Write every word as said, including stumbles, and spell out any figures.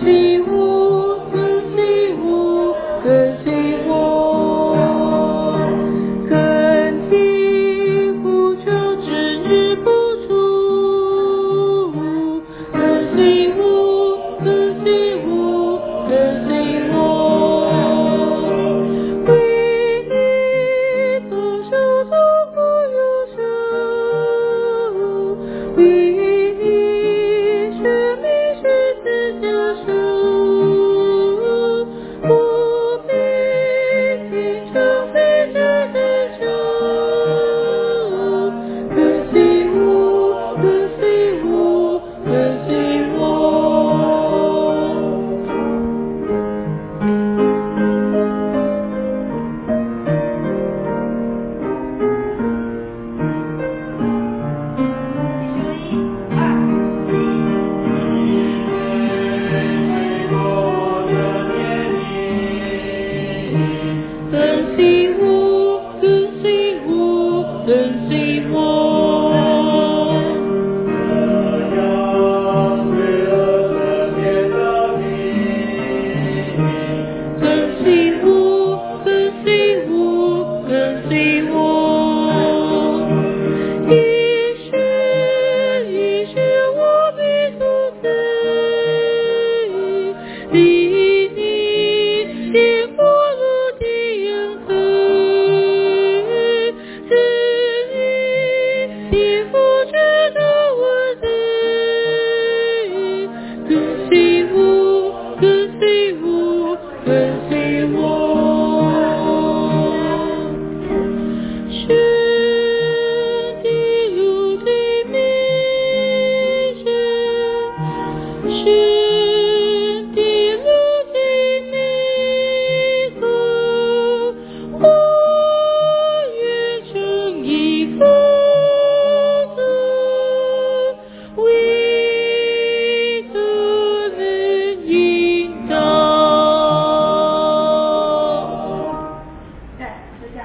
新我，更新我，更新我，更新不求之日不出，更新我，更新我，更新我，为你放手痛苦忧伤，为你生命十字架上，我必品尝非这的酒，更新我，更新我，更新我。更新我，更新我，更新我。 这样罪恶赦免的你， 更新我，更新我，更新我。一世一世我必赎罪，离你天国路的阳黑，是你天父知道我罪，更新